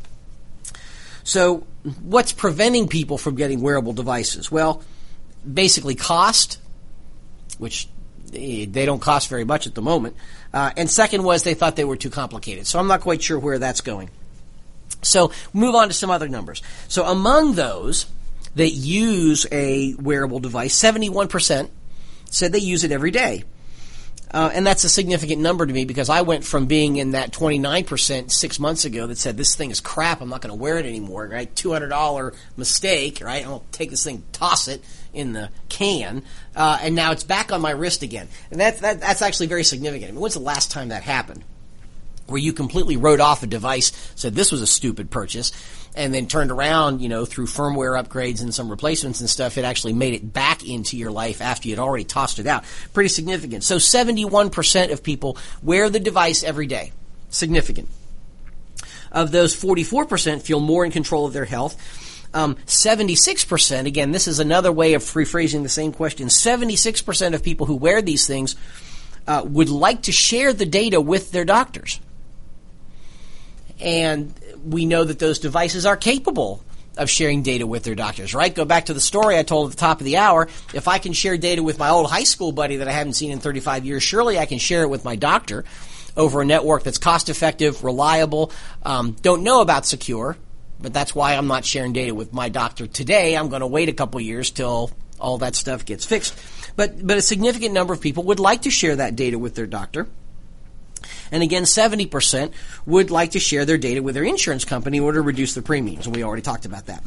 So what's preventing people from getting wearable devices? Well, basically cost, which they don't cost very much at the moment. Uh, and second was they thought they were too complicated. So I'm not quite sure where that's going. So move on to some other numbers. So among those that use a wearable device, seventy-one percent said they use it every day. Uh, and that's a significant number to me because I went from being in that twenty-nine percent six months ago that said this thing is crap, I'm not going to wear it anymore, right? two hundred dollars mistake, right? I'll take this thing, toss it in the can, uh, and now it's back on my wrist again. And that, that, that's actually very significant. I mean, when's the last time that happened? Where you completely wrote off a device, said this was a stupid purchase, and then turned around, you know, through firmware upgrades and some replacements and stuff, it actually made it back into your life after you'd already tossed it out. Pretty significant. So seventy-one percent of people wear the device every day. Significant. Of those, forty-four percent feel more in control of their health. Um, seventy-six percent, again, this is another way of rephrasing the same question, seventy-six percent of people who wear these things uh, would like to share the data with their doctors. And we know that those devices are capable of sharing data with their doctors, right? Go back to the story I told at the top of the hour. If I can share data with my old high school buddy that I haven't seen in thirty-five years, surely I can share it with my doctor over a network that's cost-effective, reliable, um, don't know about secure, but that's why I'm not sharing data with my doctor today. I'm going to wait a couple years till all that stuff gets fixed. But, but a significant number of people would like to share that data with their doctor. And again, seventy percent would like to share their data with their insurance company in order to reduce their premiums. And we already talked about that.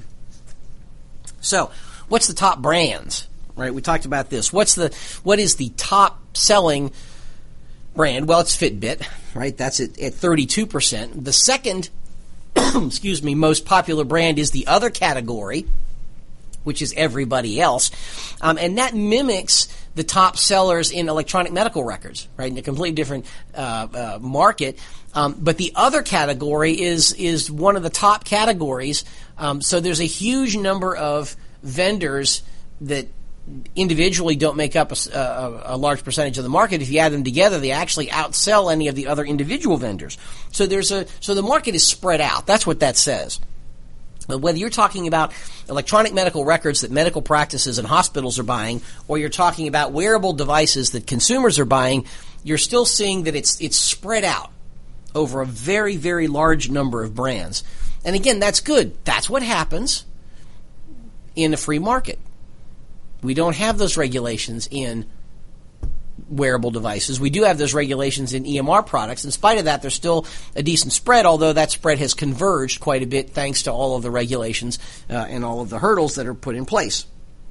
So, what's the top brands? Right? We talked about this. What's the what is the top selling brand? Well, it's Fitbit, right? That's at, at thirty-two percent. The second, excuse me, most popular brand is the other category, which is everybody else. Um, and that mimics the top sellers in electronic medical records, right, in a completely different uh, uh, market. Um, but the other category is is one of the top categories. Um, so there's a huge number of vendors that individually don't make up a, a, a large percentage of the market. If you add them together, they actually outsell any of the other individual vendors. So there's a so the market is spread out. That's what that says. But whether you're talking about electronic medical records that medical practices and hospitals are buying, or you're talking about wearable devices that consumers are buying, you're still seeing that it's it's spread out over a very, very large number of brands. And again, that's good. That's what happens in a free market. We don't have those regulations in wearable devices. We do have those regulations in E M R products. In spite of that, there's still a decent spread, although that spread has converged quite a bit thanks to all of the regulations uh, and all of the hurdles that are put in place.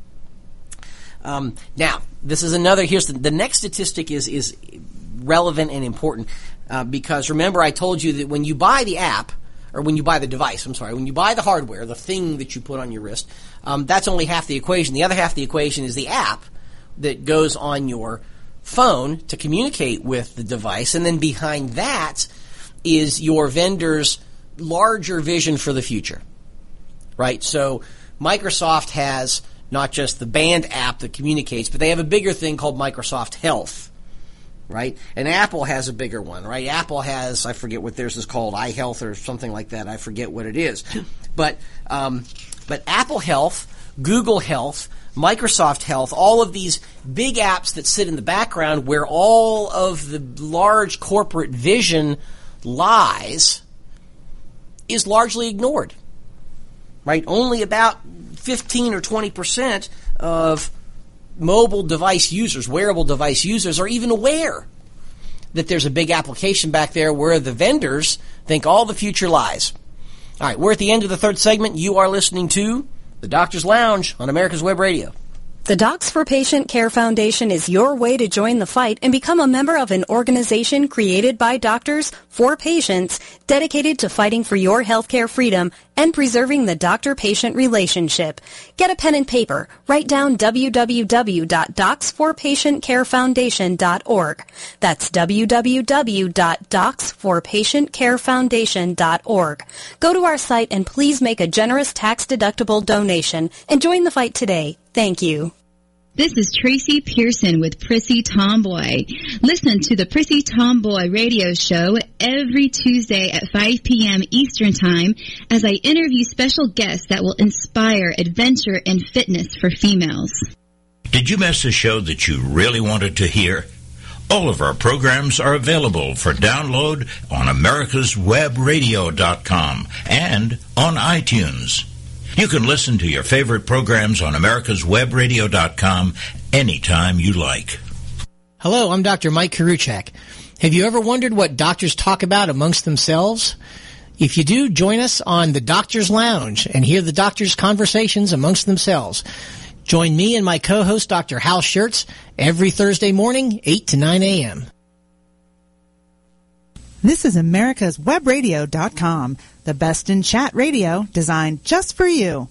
Um, now, this is another, here's the, the next statistic is, is relevant and important uh, because remember I told you that when you buy the app, or when you buy the device, I'm sorry, when you buy the hardware, the thing that you put on your wrist, um, that's only half the equation. The other half of the equation is the app that goes on your phone to communicate with the device, and then behind that is your vendor's larger vision for the future, right? So Microsoft has not just the Band app that communicates, but they have a bigger thing called Microsoft Health, right? And Apple has a bigger one, right? Apple has, I forget what theirs is called, iHealth or something like that. I forget what it is. But um, but Apple Health, Google Health, Microsoft Health, all of these big apps that sit in the background where all of the large corporate vision lies is largely ignored, right? Only about fifteen or twenty percent of mobile device users, wearable device users, are even aware that there's a big application back there where the vendors think all the future lies. All right, we're at the end of the third segment. You are listening to The Doctor's Lounge on America's Web Radio. The Docs for Patient Care Foundation is your way to join the fight and become a member of an organization created by doctors for patients dedicated to fighting for your healthcare freedom and preserving the doctor-patient relationship. Get a pen and paper. Write down w w w dot docs for patient care foundation dot org. That's w w w dot docs for patient care foundation dot org. Go to our site and please make a generous tax-deductible donation and join the fight today. Thank you. This is Tracy Pearson with Prissy Tomboy. Listen to the Prissy Tomboy radio show every Tuesday at five p.m. Eastern Time as I interview special guests that will inspire adventure and fitness for females. Did you miss a show that you really wanted to hear? All of our programs are available for download on americas web radio dot com and on iTunes. You can listen to your favorite programs on americas web radio dot com anytime you like. Hello, I'm Doctor Mike Karuchak. Have you ever wondered what doctors talk about amongst themselves? If you do, join us on the Doctor's Lounge and hear the doctors' conversations amongst themselves. Join me and my co-host, Doctor Hal Schertz, every Thursday morning, eight to nine a.m. This is americas web radio dot com, the best in chat radio designed just for you.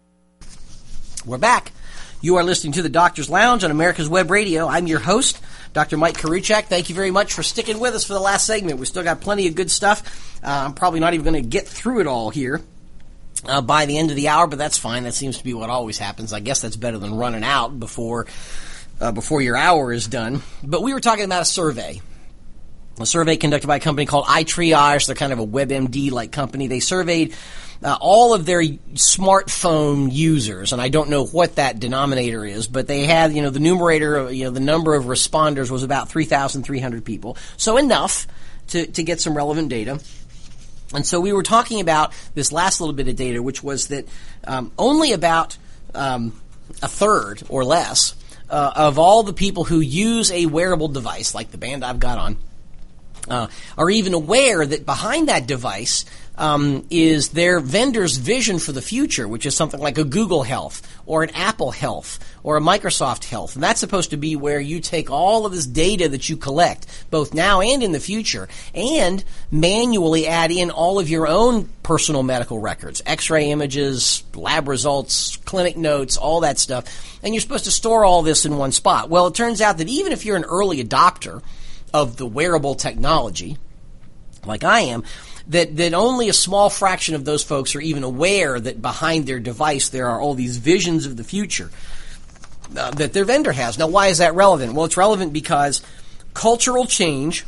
We're back. You are listening to the Doctor's Lounge on America's Web Radio. I'm your host, Doctor Mike Karuchak. Thank you very much for sticking with us for the last segment. We've still got plenty of good stuff. Uh, I'm probably not even going to get through it all here uh, by the end of the hour, but that's fine. That seems to be what always happens. I guess that's better than running out before uh, before your hour is done. But we were talking about a survey. A survey conducted by a company called iTriage. They're kind of a WebMD-like company. They surveyed uh, all of their smartphone users, and I don't know what that denominator is, but they had, you know, the numerator, you know, the number of responders was about three thousand three hundred people. So enough to, to get some relevant data. And so we were talking about this last little bit of data, which was that um, only about um, a third or less uh, of all the people who use a wearable device, like the band I've got on, Uh, are even aware that behind that device um, is their vendor's vision for the future, which is something like a Google Health or an Apple Health or a Microsoft Health. And that's supposed to be where you take all of this data that you collect, both now and in the future, and manually add in all of your own personal medical records, x-ray images, lab results, clinic notes, all that stuff. And you're supposed to store all this in one spot. Well, it turns out that even if you're an early adopter of the wearable technology, like I am, that, that only a small fraction of those folks are even aware that behind their device there are all these visions of the future uh, that their vendor has. Now, why is that relevant? Well, it's relevant because cultural change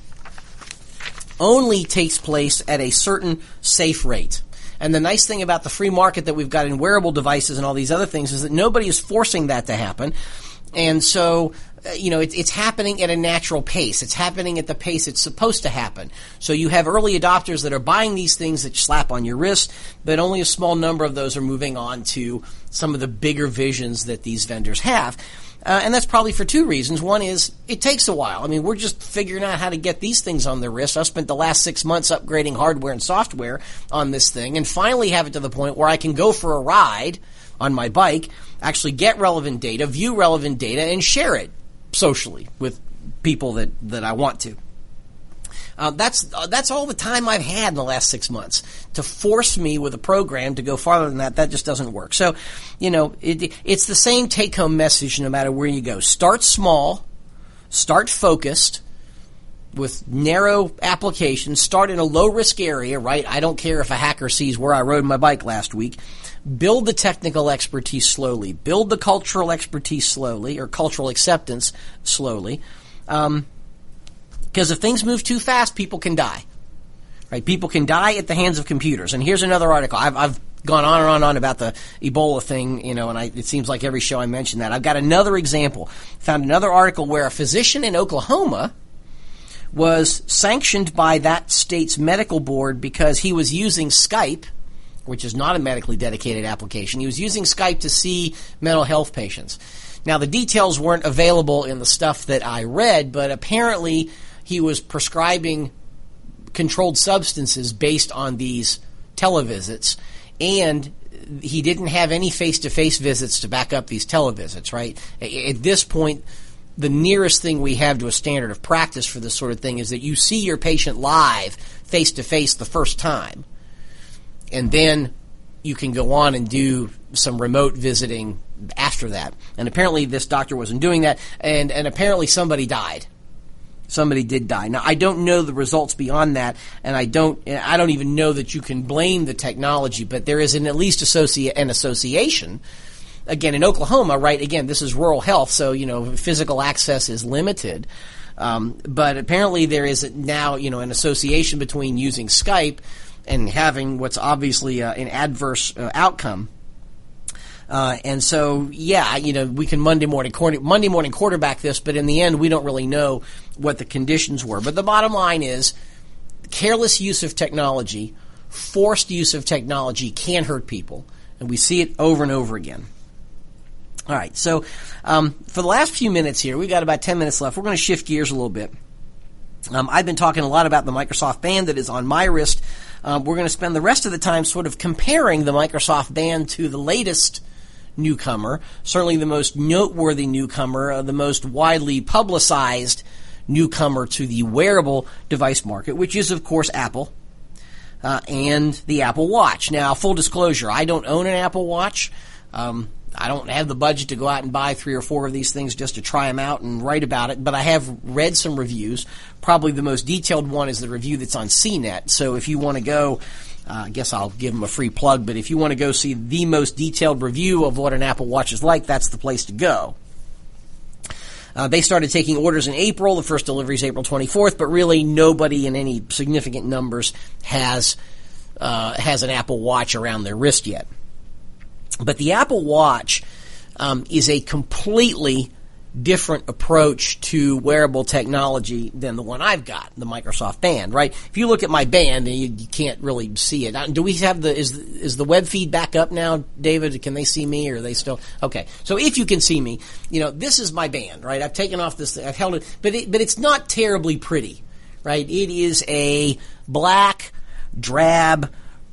only takes place at a certain safe rate. And the nice thing about the free market that we've got in wearable devices and all these other things is that nobody is forcing that to happen. And so, you know, it, it's happening at a natural pace. It's happening at the pace it's supposed to happen. So you have early adopters that are buying these things that you slap on your wrist, but only a small number of those are moving on to some of the bigger visions that these vendors have. Uh, and that's probably for two reasons. One is it takes a while. I mean, we're just figuring out how to get these things on their wrist. I spent the last six months upgrading hardware and software on this thing and finally have it to the point where I can go for a ride on my bike, actually get relevant data, view relevant data, and share it socially with people that, that I want to. Uh, that's uh, that's all the time I've had in the last six months. To force me with a program to go farther than that, that just doesn't work. So, you know, it, it's the same take-home message no matter where you go. Start small, start focused with narrow applications, start in a low-risk area, right? I don't care if a hacker sees where I rode my bike last week. Build the technical expertise slowly. Build the cultural expertise slowly, or cultural acceptance slowly. Um, because if things move too fast, people can die. Right? People can die at the hands of computers. And here's another article. I've, I've gone on and on and on about the Ebola thing, you know, and I, it seems like every show I mention that. I've got another example. Found another article where a physician in Oklahoma was sanctioned by that state's medical board because he was using Skype, which is not a medically dedicated application. He was using Skype to see mental health patients. Now, the details weren't available in the stuff that I read, but apparently he was prescribing controlled substances based on these televisits, and he didn't have any face-to-face visits to back up these televisits, right? At this point, the nearest thing we have to a standard of practice for this sort of thing is that you see your patient live, face-to-face, the first time. And then you can go on and do some remote visiting after that. And apparently this doctor wasn't doing that, and, and apparently somebody died. Somebody did die. Now, I don't know the results beyond that, and I don't I don't even know that you can blame the technology, but there is an at least associ- an association. Again, in Oklahoma, right, again, this is rural health, so, you know, physical access is limited. Um, but apparently there is now, you know, an association between using Skype and having what's obviously uh, an adverse uh, outcome. Uh, and so, yeah, you know, we can Monday morning quarter, Monday morning quarterback this, but in the end, we don't really know what the conditions were. But the bottom line is, careless use of technology, forced use of technology can hurt people, and we see it over and over again. All right, so um, for the last few minutes here, we've got about ten minutes left. We're going to shift gears a little bit. Um, I've been talking a lot about the Microsoft Band that is on my wrist. Um, we're going to spend the rest of the time sort of comparing the Microsoft Band to the latest newcomer, certainly the most noteworthy newcomer, uh, the most widely publicized newcomer to the wearable device market, which is, of course, Apple uh, and the Apple Watch. Now, full disclosure, I don't own an Apple Watch. Um, I don't have the budget to go out and buy three or four of these things just to try them out and write about it, but I have read some reviews. Probably the most detailed one is the review that's on C net. So if you want to go, uh, I guess I'll give them a free plug, but if you want to go see the most detailed review of what an Apple Watch is like, that's the place to go. Uh, they started taking orders in April. The first delivery is April twenty-fourth, but really nobody in any significant numbers has uh, has an Apple Watch around their wrist yet. But the Apple Watch um, is a completely different approach to wearable technology than the one I've got, the Microsoft Band, right? If you look at my band, and you, you can't really see it. Do we have the is is the web feed back up now, David? Can they see me, or are they still okay? So if you can see me, you know this is my band, right? I've taken off this, I've held it, but it, but it's not terribly pretty, right? It is a black, drab,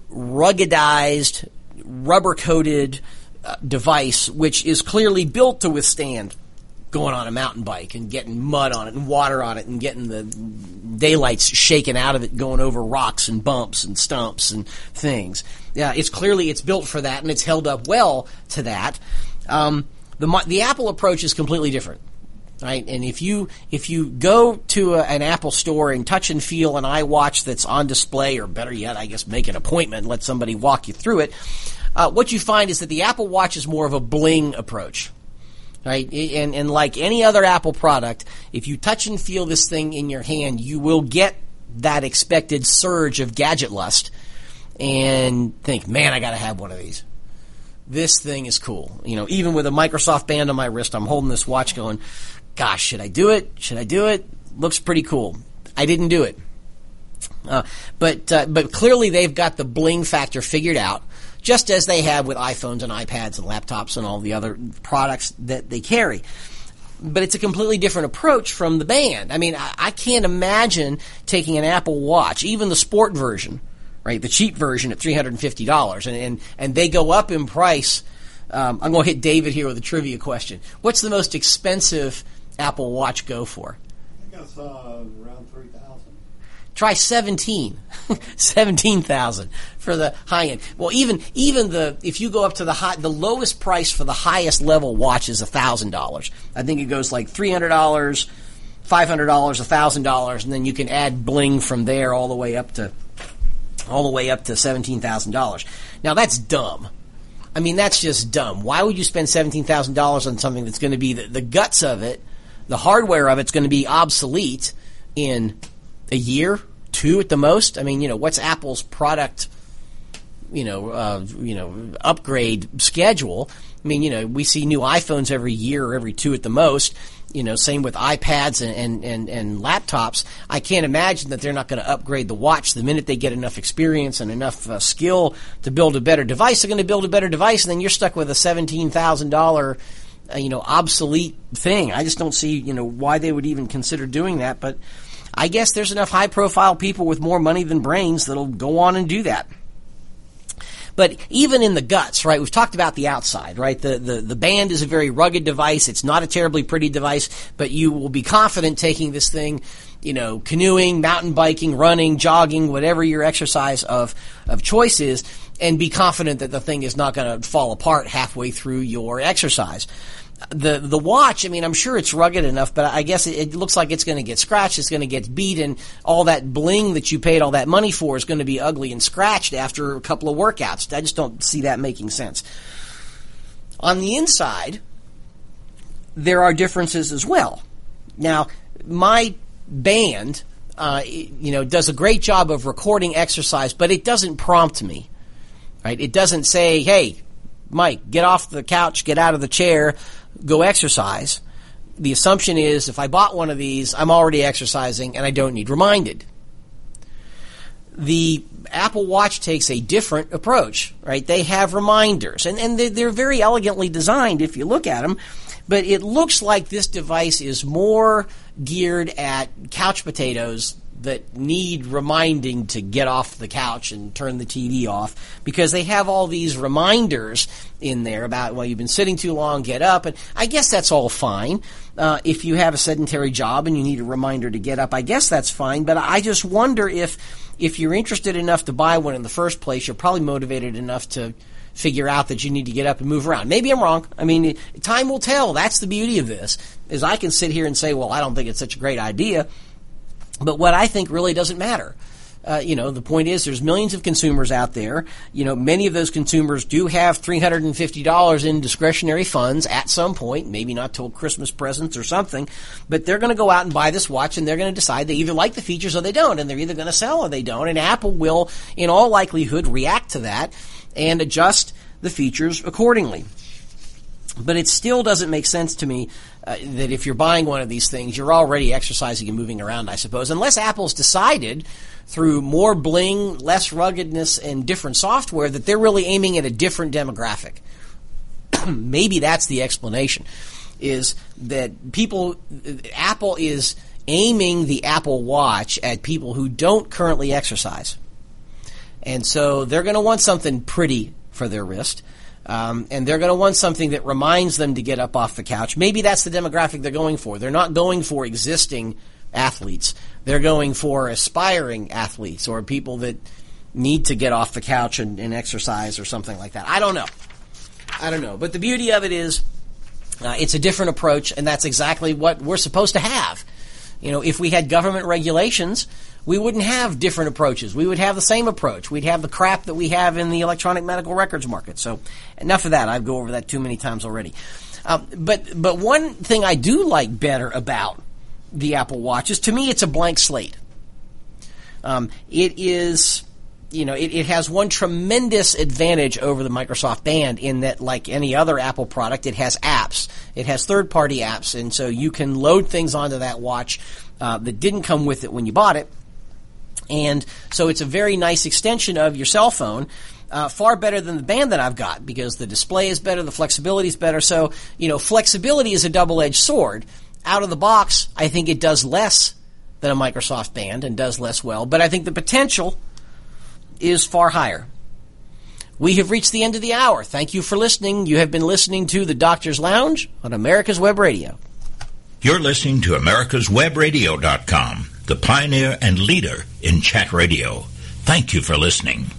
ruggedized, rubber-coated uh, device, which is clearly built to withstand going on a mountain bike and getting mud on it and water on it and getting the daylights shaken out of it, going over rocks and bumps and stumps and things. Yeah, it's clearly it's built for that, and it's held up well to that. Um, the the Apple approach is completely different, right? And if you if you go to a, an Apple store and touch and feel an iWatch that's on display, or better yet, I guess make an appointment and let somebody walk you through it, uh, what you find is that the Apple Watch is more of a bling approach. Right, and and like any other Apple product, if you touch and feel this thing in your hand, you will get that expected surge of gadget lust and think, man, I got to have one of these. This thing is cool. You know, even with a Microsoft Band on my wrist, I'm holding this watch going, gosh, should I do it? Should I do it? Looks pretty cool. I didn't do it. Uh, but uh, but clearly they've got the bling factor figured out, just as they have with iPhones and iPads and laptops and all the other products that they carry. But it's a completely different approach from the Band. I mean, I, I can't imagine taking an Apple Watch, even the sport version, right, the cheap version at three hundred fifty dollars, and, and, and they go up in price. Um, I'm going to hit David here with a trivia question. What's the most expensive Apple Watch go for? I think I saw around three thousand. Try seventeen, seventeen thousand for the high end. Well, even even the if you go up to the high, the lowest price for the highest level watch is a thousand dollars. I think it goes like three hundred dollars, five hundred dollars, a thousand dollars, and then you can add bling from there all the way up to all the way up to seventeen thousand dollars. Now that's dumb. I mean, that's just dumb. Why would you spend seventeen thousand dollars on something that's going to be the, the guts of it, the hardware of it's going to be obsolete in a year, two at the most? I mean, you know, what's Apple's product, you know, uh, you know, upgrade schedule? I mean, you know, we see new iPhones every year or every two at the most. You know, same with iPads and, and, and, and laptops. I can't imagine that they're not going to upgrade the watch the minute they get enough experience and enough uh, skill to build a better device. They're going to build a better device, and then you're stuck with a seventeen thousand dollars, uh, you know, obsolete thing. I just don't see, you know, why they would even consider doing that, but I guess there's enough high-profile people with more money than brains that'll go on and do that. But even in the guts, right, we've talked about the outside, right? The, the, the band is a very rugged device. It's not a terribly pretty device, but you will be confident taking this thing, you know, canoeing, mountain biking, running, jogging, whatever your exercise of, of choice is, and be confident that the thing is not going to fall apart halfway through your exercise. The the watch, I mean, I'm sure it's rugged enough, but I guess it, it looks like it's going to get scratched, it's going to get beat, and all that bling that you paid all that money for is going to be ugly and scratched after a couple of workouts. I just don't see that making sense. On the inside, there are differences as well. Now, my band, uh, you know, does a great job of recording exercise, but it doesn't prompt me, right? It doesn't say, hey, Mike, get off the couch, get out of the chair, go exercise. The assumption is if I bought one of these, I'm already exercising and I don't need reminded. The Apple Watch takes a different approach, right? They have reminders, and, and they're, they're very elegantly designed if you look at them, but it looks like this device is more geared at couch potatoes that need reminding to get off the couch and turn the T V off, because they have all these reminders in there about, well, you've been sitting too long, get up. And I guess that's all fine. Uh, if you have a sedentary job and you need a reminder to get up, I guess that's fine. But I just wonder if, if you're interested enough to buy one in the first place, you're probably motivated enough to figure out that you need to get up and move around. Maybe I'm wrong. I mean, time will tell. That's the beauty of this, is I can sit here and say, well, I don't think it's such a great idea. But what I think really doesn't matter. Uh, you know, the point is there's millions of consumers out there. You know, many of those consumers do have three hundred fifty dollars in discretionary funds at some point, maybe not till Christmas presents or something, but they're going to go out and buy this watch, and they're going to decide they either like the features or they don't, and they're either going to sell or they don't, and Apple will, in all likelihood, react to that and adjust the features accordingly. But it still doesn't make sense to me uh, that if you're buying one of these things, you're already exercising and moving around, I suppose, unless Apple's decided through more bling, less ruggedness, and different software that they're really aiming at a different demographic. Maybe that's the explanation, is that people, Apple is aiming the Apple Watch at people who don't currently exercise. And so they're going to want something pretty for their wrist. Um, and they're going to want something that reminds them to get up off the couch. Maybe that's the demographic they're going for. They're not going for existing athletes. They're going for aspiring athletes or people that need to get off the couch and, and exercise or something like that. I don't know. I don't know. But the beauty of it is uh, it's a different approach, and that's exactly what we're supposed to have. You know, if we had government regulations, we wouldn't have different approaches. We would have the same approach. We'd have the crap that we have in the electronic medical records market. So enough of that. I've go over that too many times already. Um, but but one thing I do like better about the Apple Watch is, to me, it's a blank slate. Um, it is, you know, it, it has one tremendous advantage over the Microsoft Band in that, like any other Apple product, it has apps. It has third-party apps, and so you can load things onto that watch uh, that didn't come with it when you bought it. And so it's a very nice extension of your cell phone, uh, far better than the Band that I've got, because the display is better, the flexibility is better. So, you know, flexibility is a double-edged sword. Out of the box, I think it does less than a Microsoft Band and does less well, but I think the potential is far higher. We have reached the end of the hour. Thank you for listening. You have been listening to The Doctor's Lounge on America's Web Radio. You're listening to Americas Web Radio dot com, the pioneer and leader in chat radio. Thank you for listening.